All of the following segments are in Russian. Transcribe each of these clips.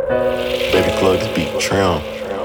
Baby plug this beat, trim.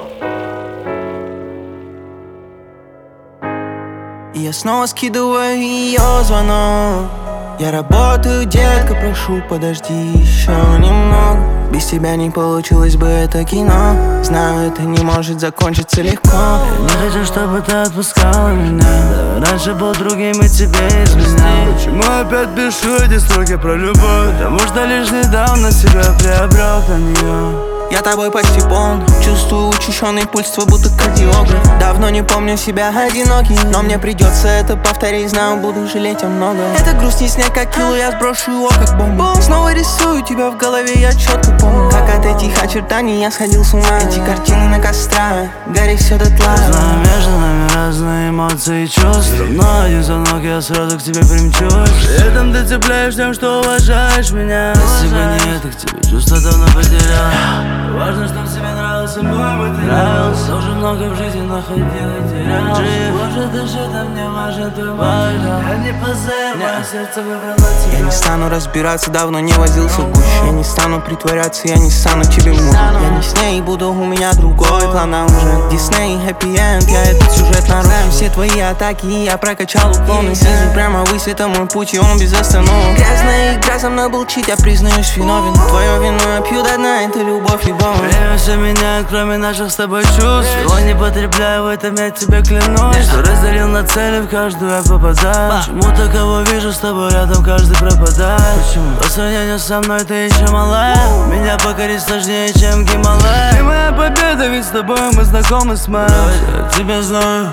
И я снова скидываю ее звонок. Я работаю, детка, прошу, подожди еще немного. Без тебя не получилось бы это кино. Знаю, это не может закончиться легко. Я не хочу, чтобы ты отпускала меня. Да, раньше был другим и тебе изменял. Почему опять пишу эти строки про любовь? Потому что лишь недавно себя приобрел для нее. Я тобой почти полон. Чувствую учащенный пульс, твой будто кардиограф. Давно не помню себя одинокий, но мне придется это повторить. Знаю, буду жалеть о многом. Это грусть не снять как кило, я сброшу его как бомбу. Снова рисую тебя в голове, я четко помню, как от этих очертаний я сходил с ума. Эти картины на кострах, гори все дотла. Знаю, между нами разные эмоции и чувства, но один звонок, я сразу к тебе примчусь. При этом ты цепляешь тем, что уважаешь меня. Если бы не это, к тебе чувства давно потерял. Важно, чтоб тебе нравился мой материал. Тоже много в жизни находил и терял. Может, даже там не важен твой важен. Я не позову, а сердце выбрало тебя. Я не стану разбираться, давно не возился в гуще. Я не стану притворяться, я не стану тебе мужем. Я не с ней буду, у меня другой план, а уже Дисней, хэппи энд, я этот сюжет нарушил. Все твои атаки, я прокачал уклоны. Снизу прямо ввысь, это мой путь, и он без остановки. Грязная игра, со мной был чит, я признаюсь виновен. Твое вино я пью до дна, это любовь и боль. Время все меняет, кроме наших с тобой чувств. Его не потребляю, в этом я тебе клянусь. Что разделил на цели, в каждую я попадаю. Почему-то кого вижу с тобой рядом, каждый пропадает. Почему? По сравнению со мной ты еще малая. Меня покорить сложнее, чем Гималай. Ты моя победа, ведь с тобой мы знакомы с моей. Я тебя знаю.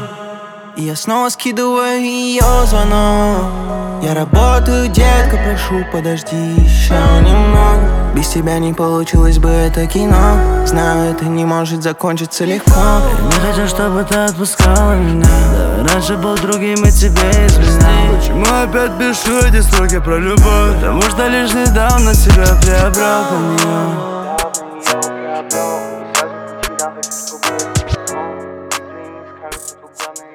И я снова скидываю ее звонок. Я работаю, детка, прошу, подожди еще немного. Без тебя не получилось бы это кино. Знаю, это не может закончиться легко. Я не хочу, чтобы ты отпускала меня. Да, раньше был другим и тебе изменял. Почему опять пишу эти строки про любовь? Потому что лишь недавно себя приобрел для нее.